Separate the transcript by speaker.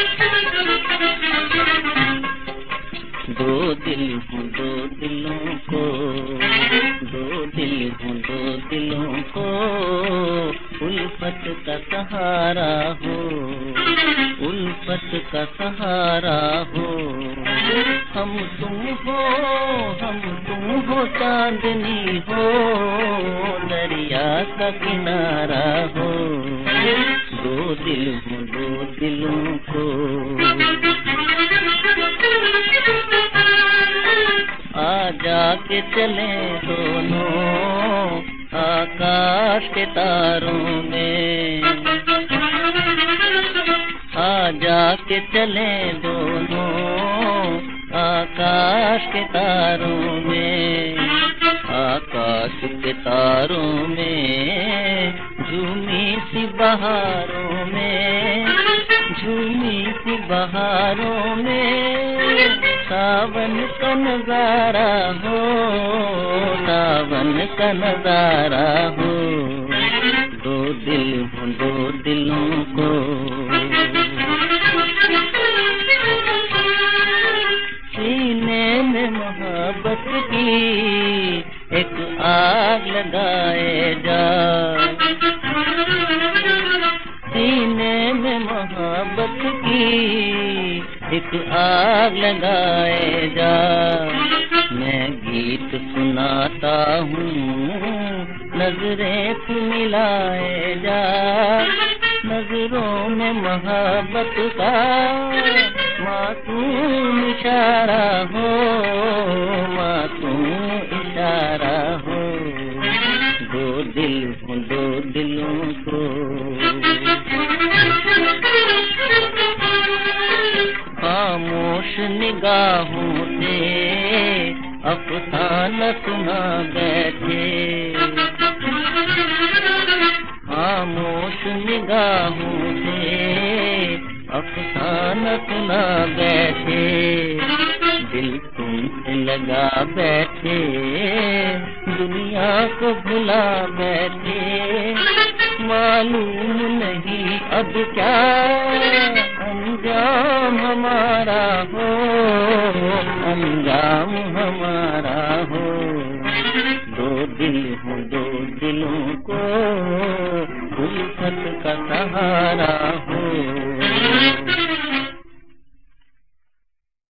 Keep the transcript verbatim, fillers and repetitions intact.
Speaker 1: दो दिल हूँ दो दिलों को, दो दिल हूँ दो दिलों को, उल्फत का सहारा हो, उल्फत का सहारा हो। हम तुम हो, हम तुम हो, चांदनी हो, दरिया का किनारा हो। दो दिल हूँ दो दिलों को। आ जाके चले दोनों आकाश के तारों में, आ जाके चले दोनों आकाश के तारों में, आकाश के तारों में, झूमी सी बहारों में, झूमी सी बहारों में, सावन का नजारा हो, सावन का नजारा हो। दो दिल हो दो दिलों को। सीने में मोहब्बत की एक आग लगाए जा, सीने में मोहब्बत की एक आग लगाए जा। मैं गीत सुनाता हूँ, नजरें तू मिलाए जा, नजरों में मोहब्बत का मासूम इशारा हो, मासूम इशारा हो। दो दिल हो दो दिलों को। खामोश निगाहों से अफसाना सुना बैठे, खामोश निगाहों से अफसाना सुना बैठे। दिल तुमसे लगा बैठे, दुनिया को भुला बैठे। मालूम नहीं अब क्या अंजाम हमारा हो, अंजाम हमारा हो।